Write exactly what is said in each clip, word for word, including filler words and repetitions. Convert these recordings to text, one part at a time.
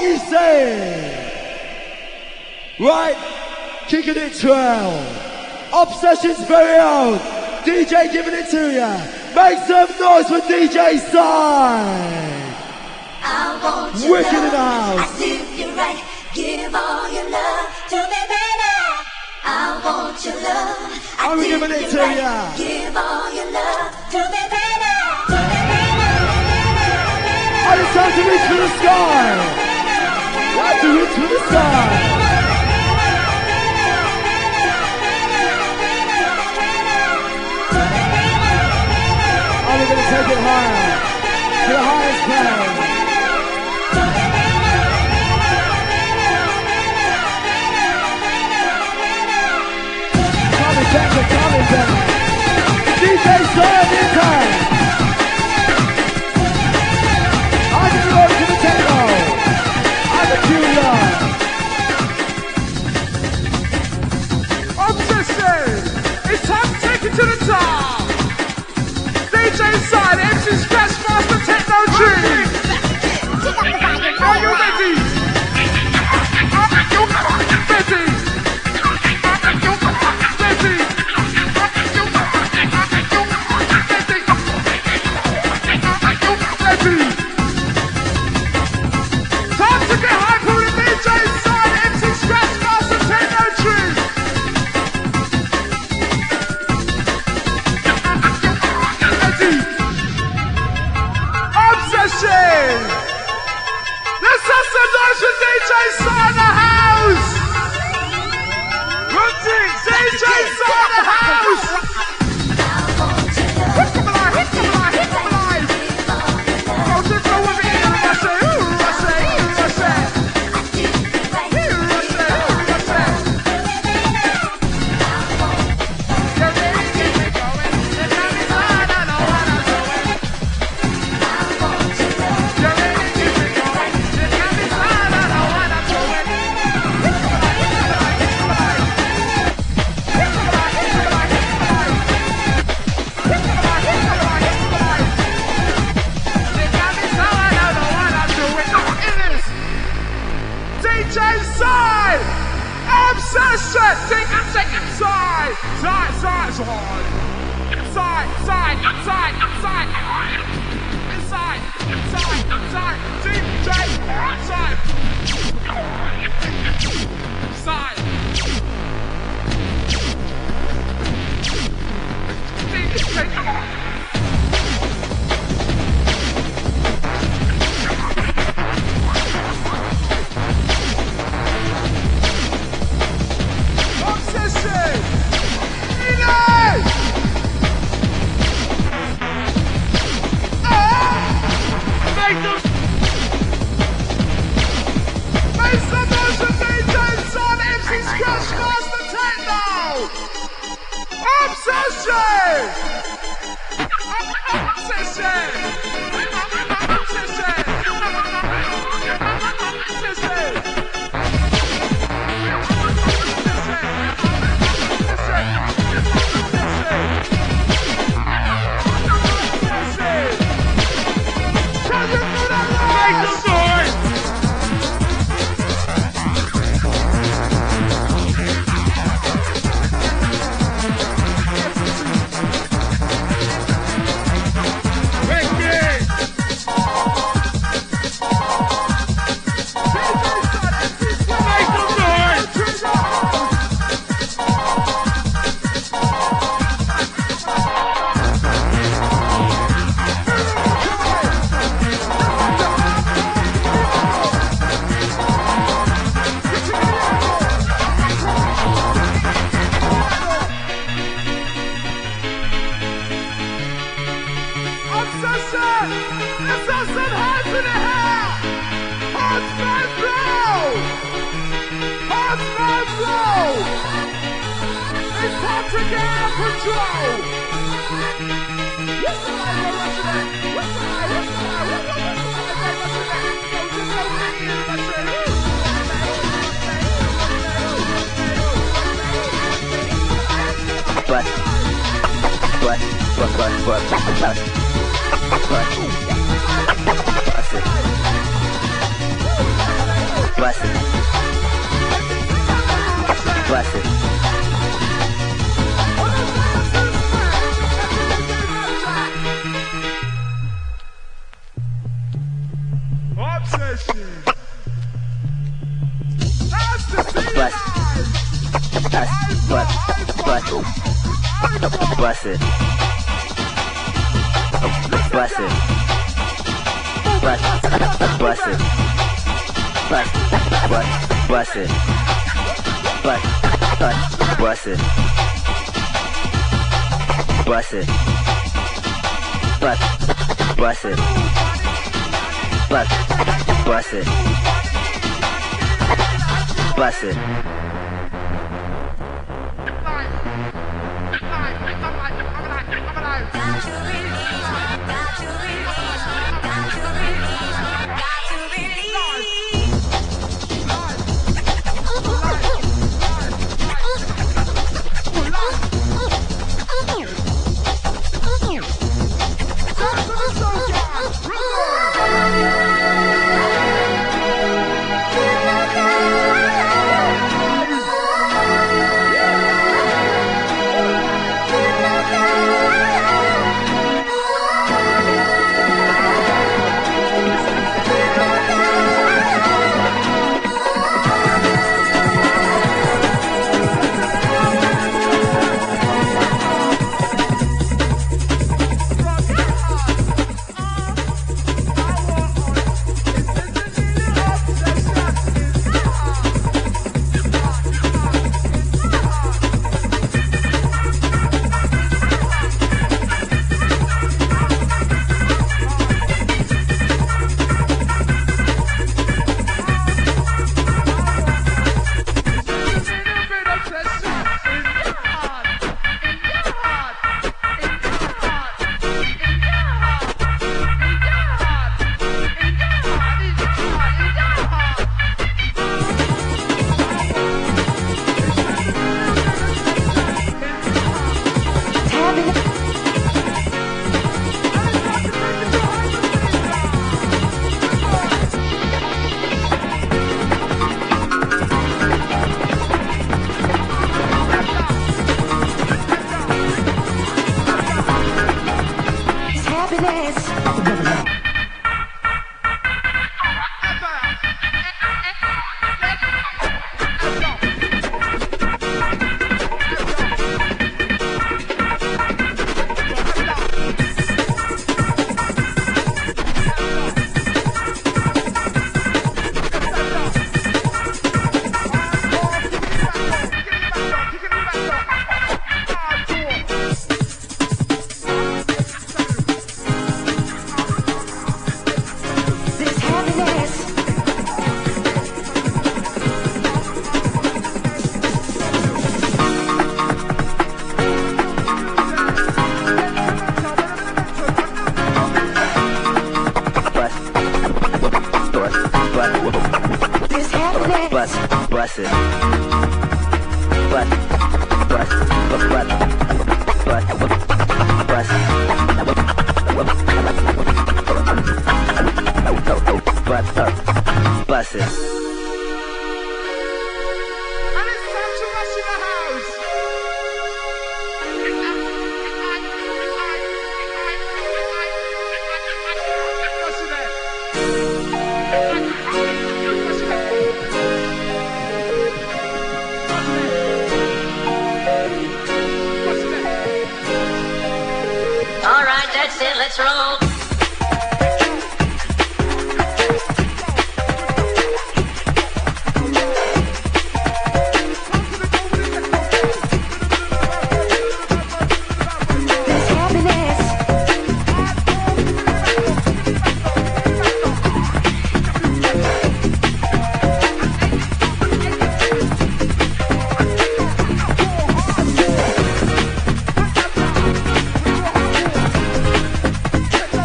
you say? Right, kicking it twelve. Obsession's very own. D J giving it to ya. Make some noise for D J Side. I want you Wicked love. in the house. I do you right. Give all your love to me, baby. I want your love. I I'm do giving it you to right. ya. Give all your love to me, baby. To me, baby. And it's time to reach for the sky. Time to reach for the sky. And we're gonna take it higher. To the highest plane. Coming back, we're coming back. D J Side in time. I can go to the techno. I'm a Julia. Obsession! It's time to take it to the top! D J Side, M C Scratch Master Techno Tree! Are you ready? Are you ready? Ready? Ready? Time to get hype with D J Side, M C Scratch Master Techno Tree! Obsession! Let's have some noise for D J Side in the house! D J Side in the house! Hit them alive, hit them alive, hit them alive! Oh, just go with me, I say, ooh, I say, ooh, I say. Ooh, I say, ooh, I say. You really get me going. You got me hard, I know what I'm doing. You really get me going. You got me hard, I know what I'm doing. Hit them alive, hit them alive, hit them alive. Hit them alive, hit them alive, hit them alive. Hit them alive, hit them alive, hit them alive. You got me so I don't know what I'm doing. It is D J Side! Obsession! Think I'm saying inside! Side, side, side! Inside, side, inside, inside! Inside, inside, inside! D J Side! Side! D J Obsession! Renee! Ah! Make them... Make some noise for D J Side, M C Scratch Master Techno! Obsession! Obsession! Obsession! Obsession! Obsession! Let's have some hands in the air! Hearts man blow! Hearts man blow! It's time to get out of control! What's the line we're rushing at? What's the line? What's the line? What's the line? What's the line we're rushing at? Yo, just go right in and rush it. What? What? What? What? What? What? What? I said. bust it, bust it. Obsession. Bust, bust, bust, bust, bust it, bust it, bust, bust it, bust, bust, bust it, bust, bust, bust it, bust it, bust, bust it, bust, bust it, bust it. Bust, bust it. Bust, bust, bust, bust, bust, bust, bust, bust it. And it's time to rush in the house. Rush in there. All right, that's it. Let's roll. Let's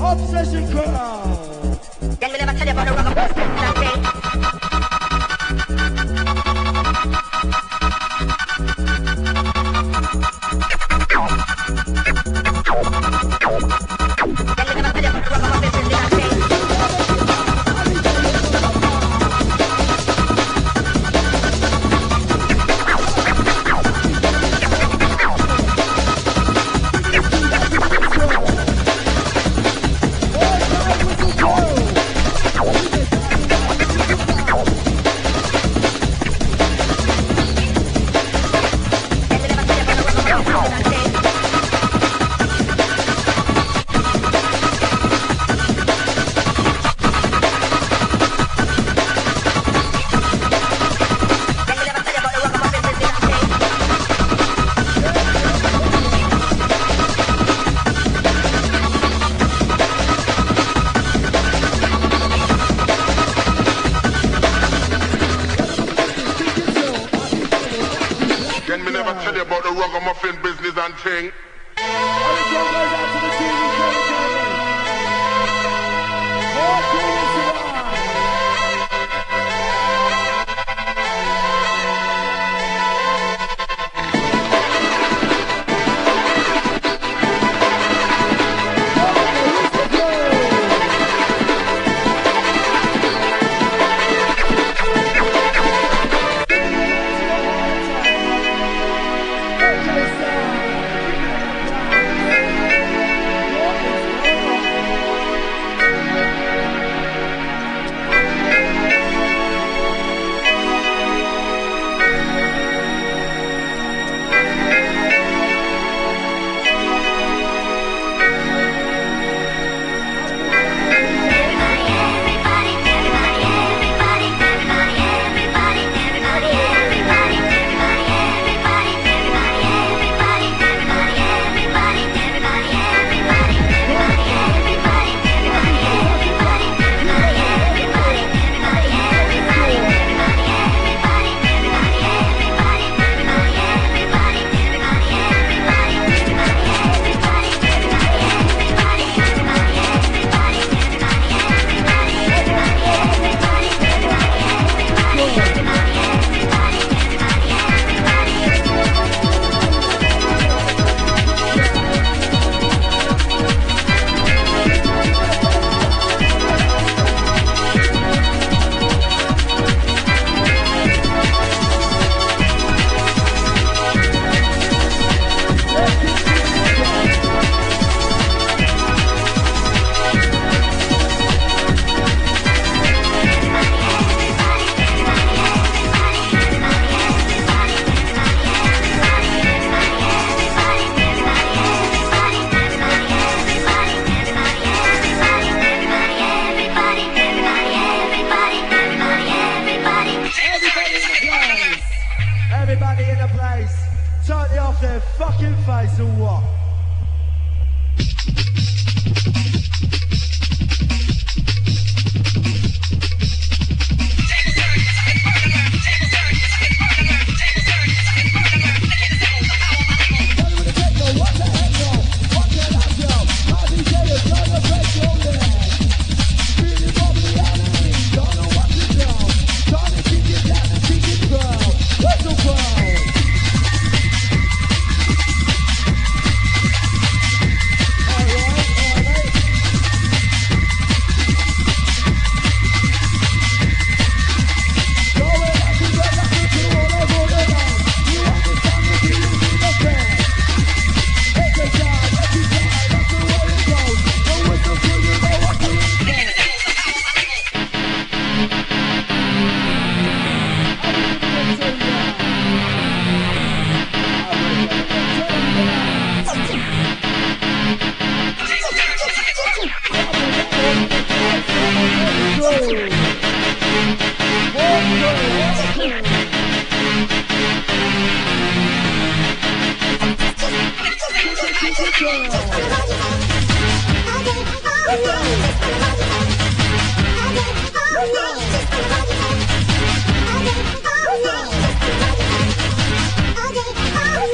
Obsession Crowd. Can we never tell you about the rock of business and thing? Ragamuffin business and thing.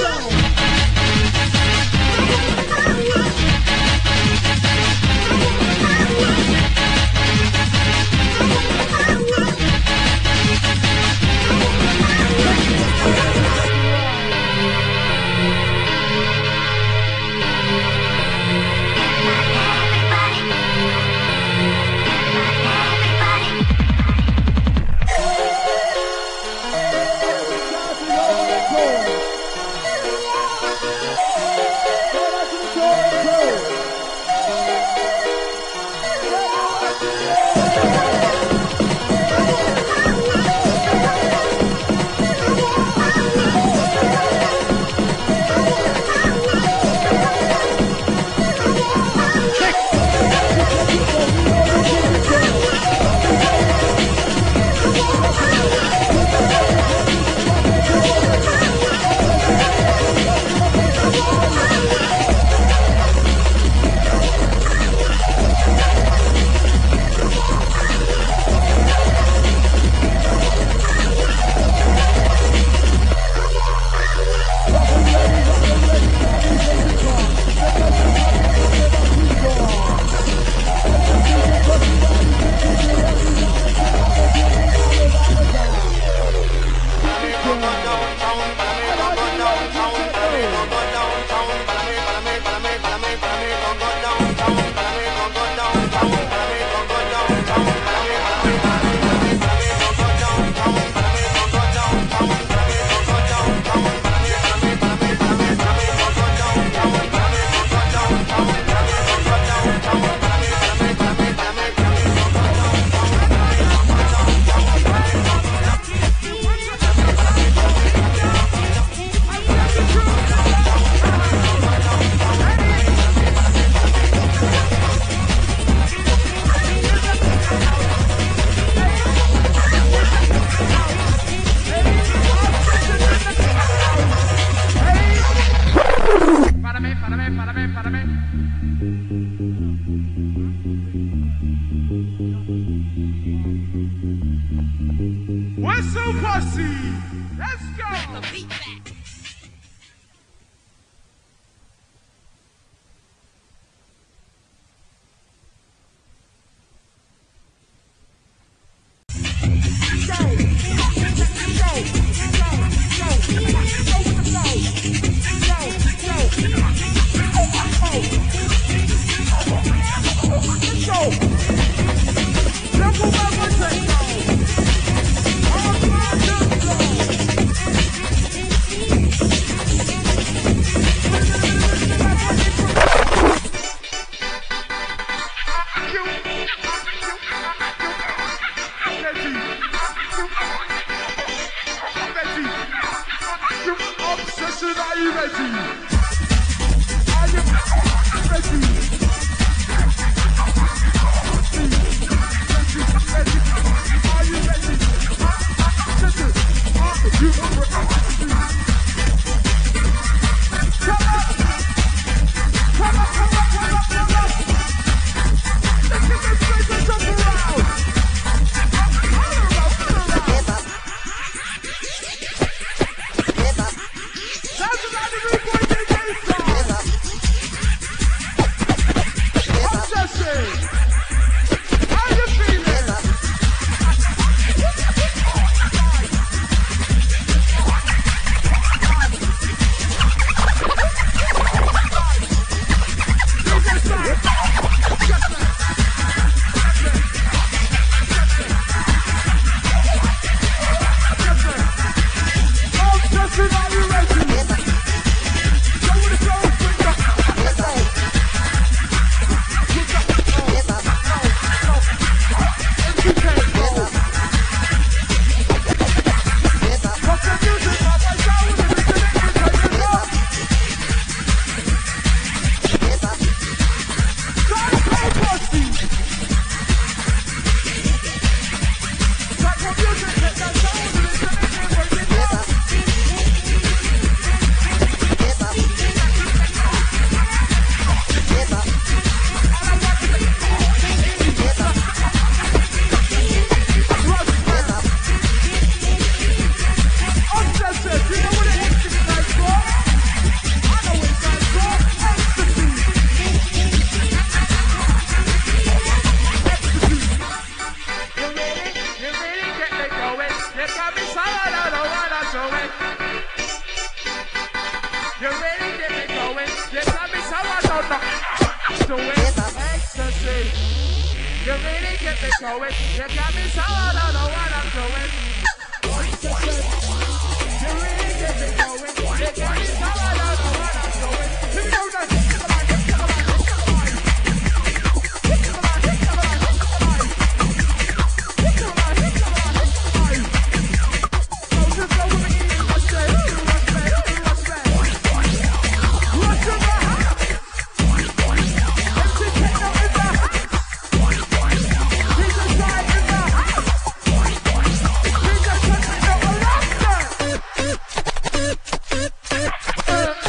Oh, Jesse. Let's go. The beat back. Obsession, are you ready? Are you ready? Are you ready? Obsession, are you ready? Come on! Come on, come on, come on, come on! Let's get this place to jump around! All around, all around! That's about the new boy D J song! Obsession! How you feeling? Obsession, are you ready? Go with the flow, swing up. M C K, go. What's the music? What I show with the big connections, go. Psycho Pussy. Psycho music, take that show with the big connections, go. Obsession, you know what it is stands for? I know what it stands for. Ecstasy. Ecstasy. You really, you really get me going. You got me so I don't know what I'm doing. You really get me going. You got me so I don't know what I'm doing. Ecstasy. You really get me going. You got me so I don't know what I'm doing. You really get me going. You got me so I don't know what I'm doing. Here we go now. Come on, come on, come on, come on. Come on, come on, come on, come on. Come on, come on, come on. So just go with me in the shed. What's that? What's that? What's in the house? M C K now in the house. He's a side in the house. He's a country now a roster.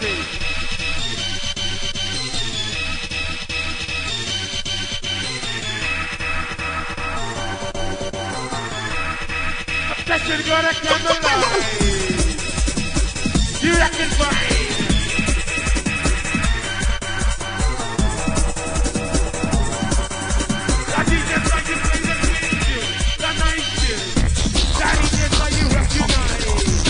Obsession gonna come alive. You reckon fine. That is just like you play the clean tune, the nice tune. That is just like you recognize.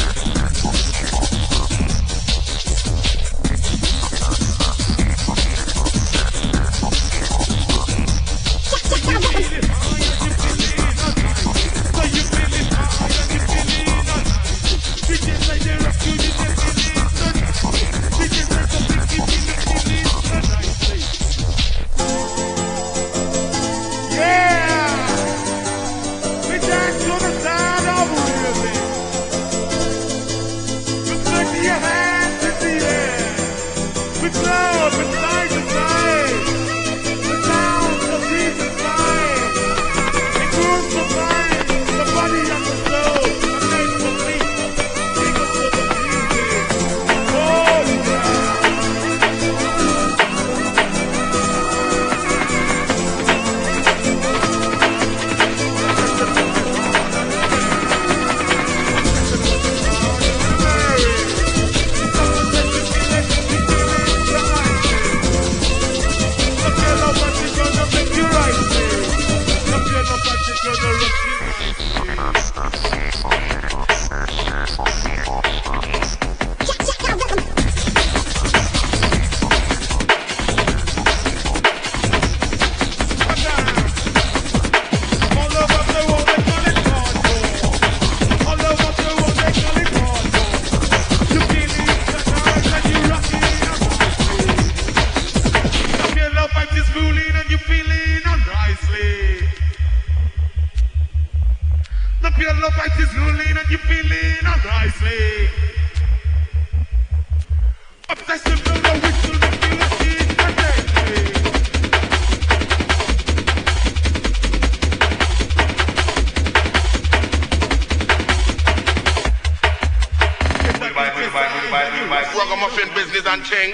Ragamuffin business and ching.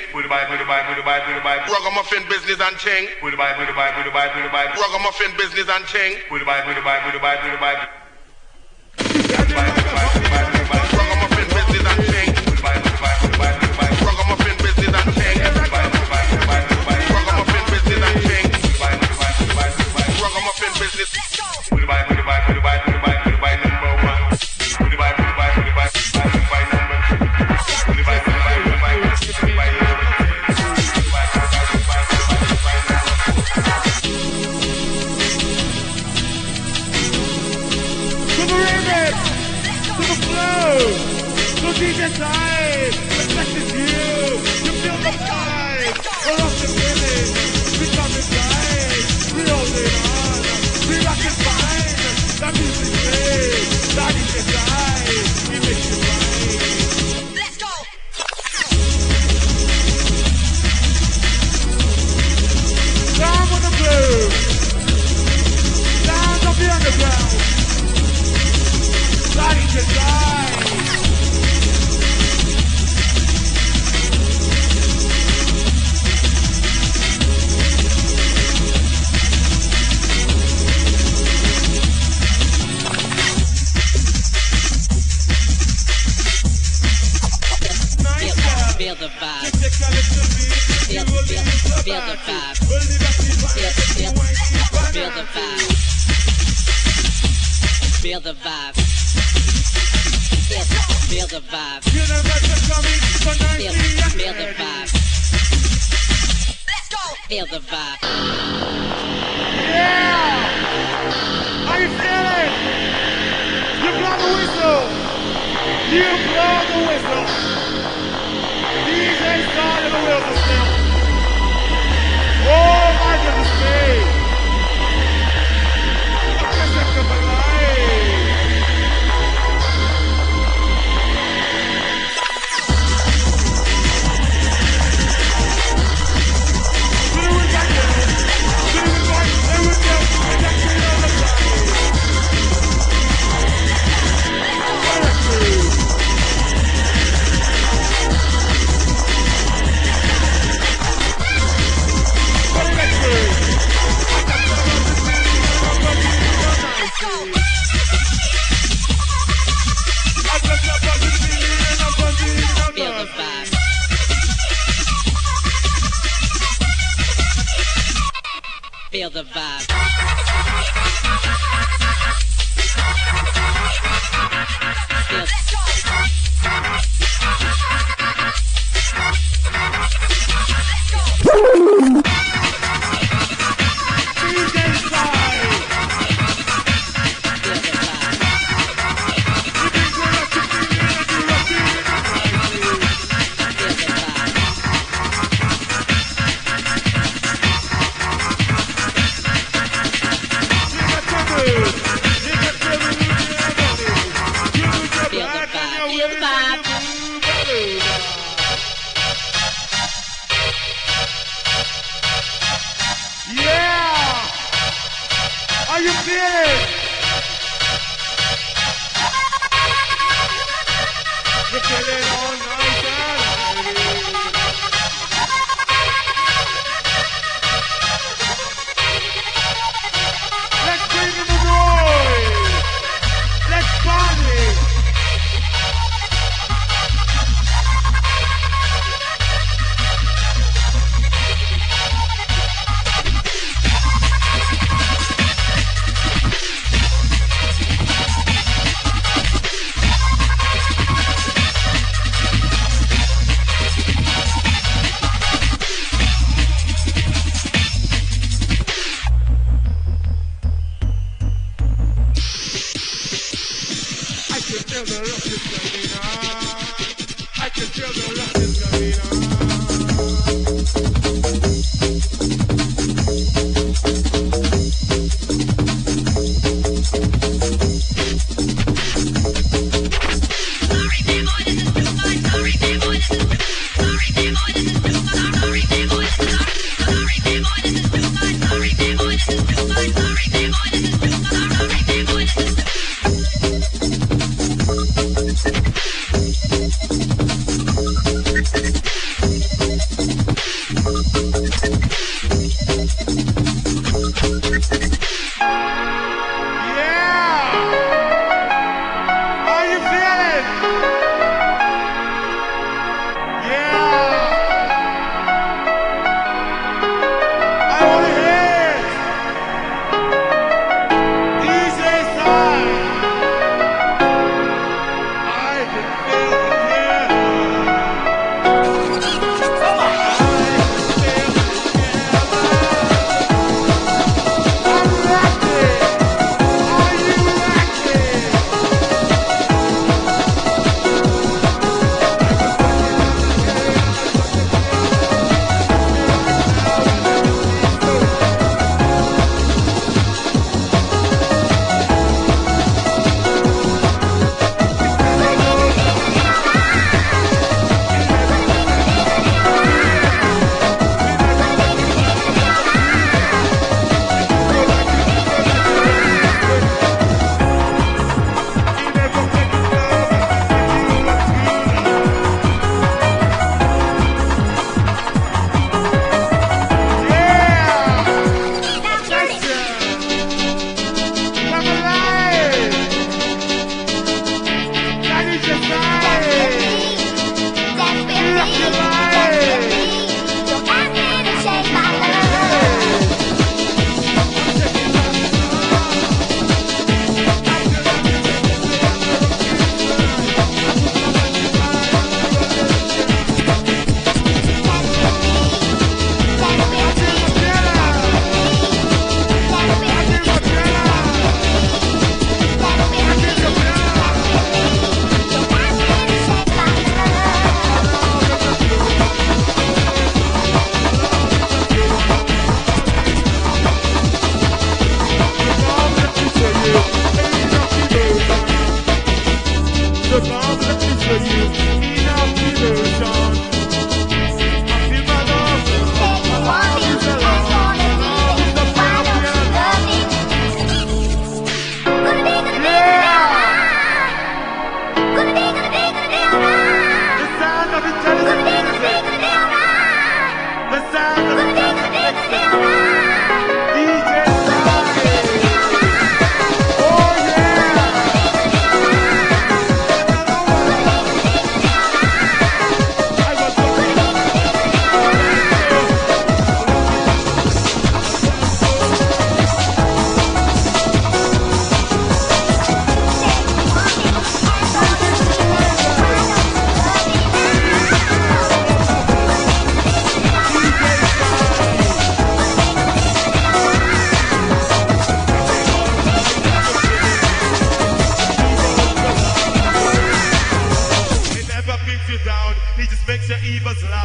Ragamuffin business and ching. Ragamuffin business and ching. Ragamuffin business and ching. Ragamuffin business and ching. Ragamuffin business and ching. Ragamuffin business. D J Time, respect is you. You feel the vibe. We're off the village. We come inside. We hold it on. We rock it fine. That music plays. That D J Time. We make it right. Let's go. Down on the blue. Down on the underground. That D J Time. Feel the vibe. Feel, feel, feel the vibe. Feel, feel, feel the vibe. Feel the vibe. Feel, feel the vibe. Feel, feel the vibe. Let's go. Feel the vibe. Yeah! How you feeling? You blow the whistle. You blow the whistle. D J started the wheels of steel. Oh my goodness me! A pressure of alive. Put it back there. Put it back. There we go. Exactly on the side. Feel the vibe. Feel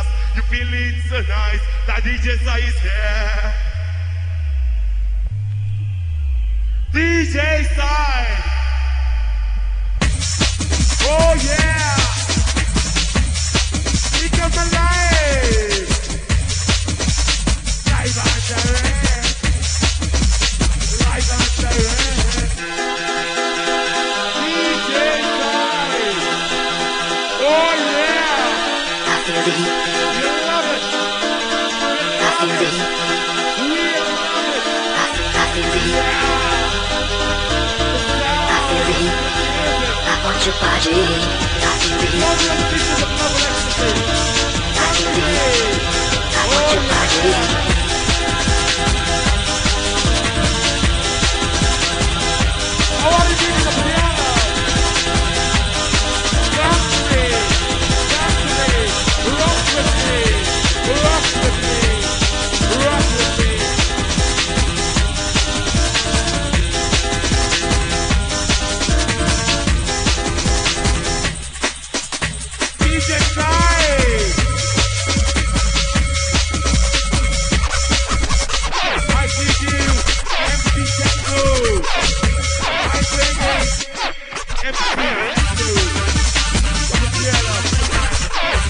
You feel it so nice. That D J Sai is here. D J Sai. Oh yeah. We come alive. Live and direct. Live and direct. D J Sai. Oh yeah. I feel the heat. You love it. I feel the heat. We love it. I, I feel the heat. I feel the heat. I want your body. I feel the heat. I feel the heat. I want your body. I want to give you the piano. Dance to me. Dance to me. Rock with me. Rock with me. Rock with me. D J Sai. I give you M C Techno. I bring in M C Techno. Yeah.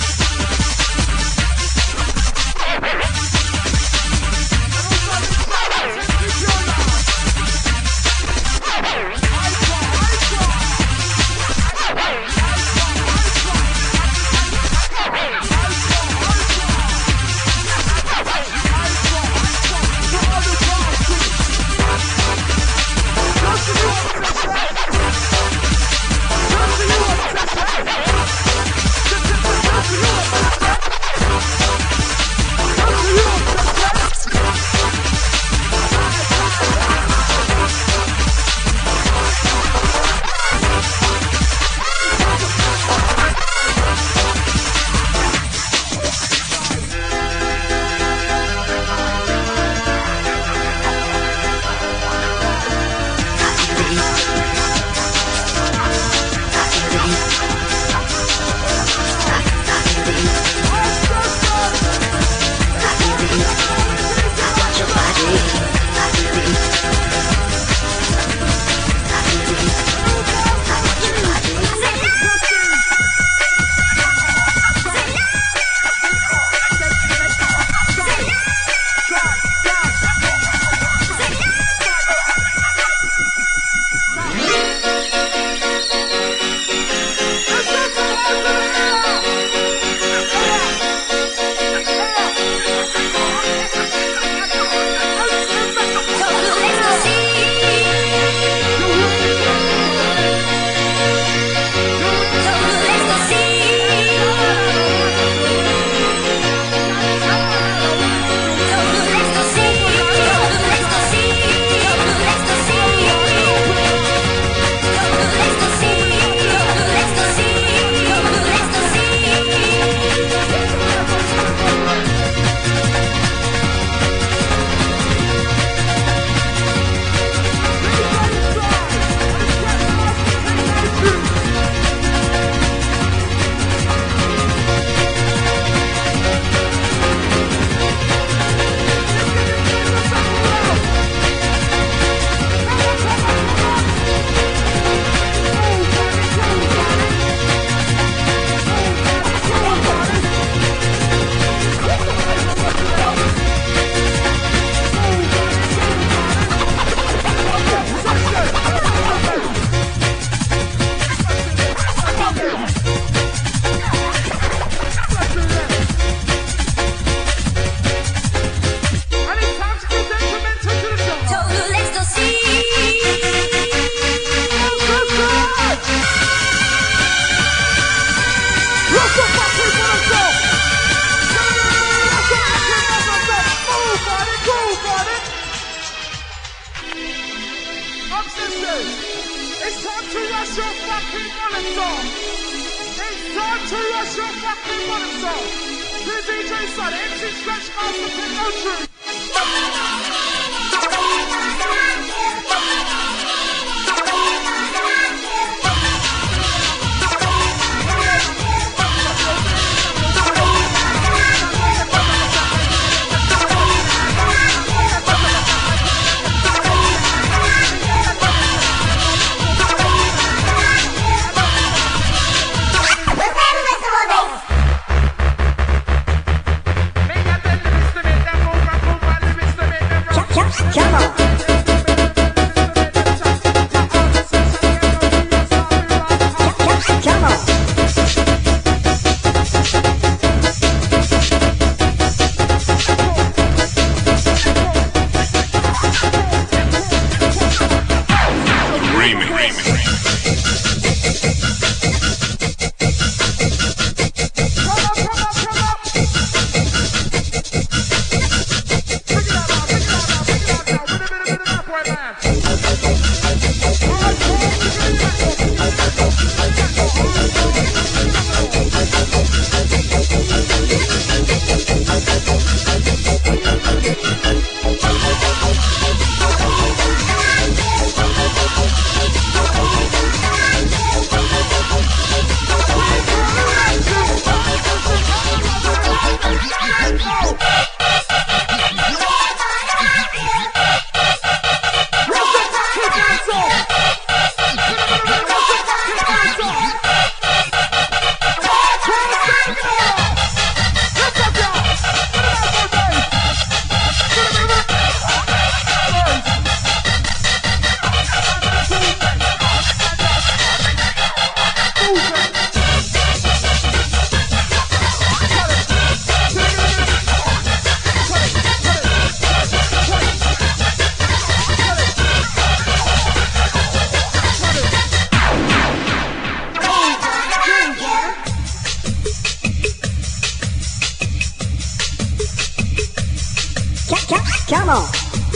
Come on.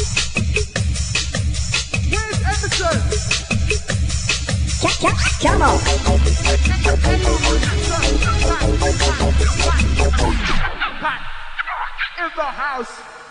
Where's Emerson? Come on. In the house.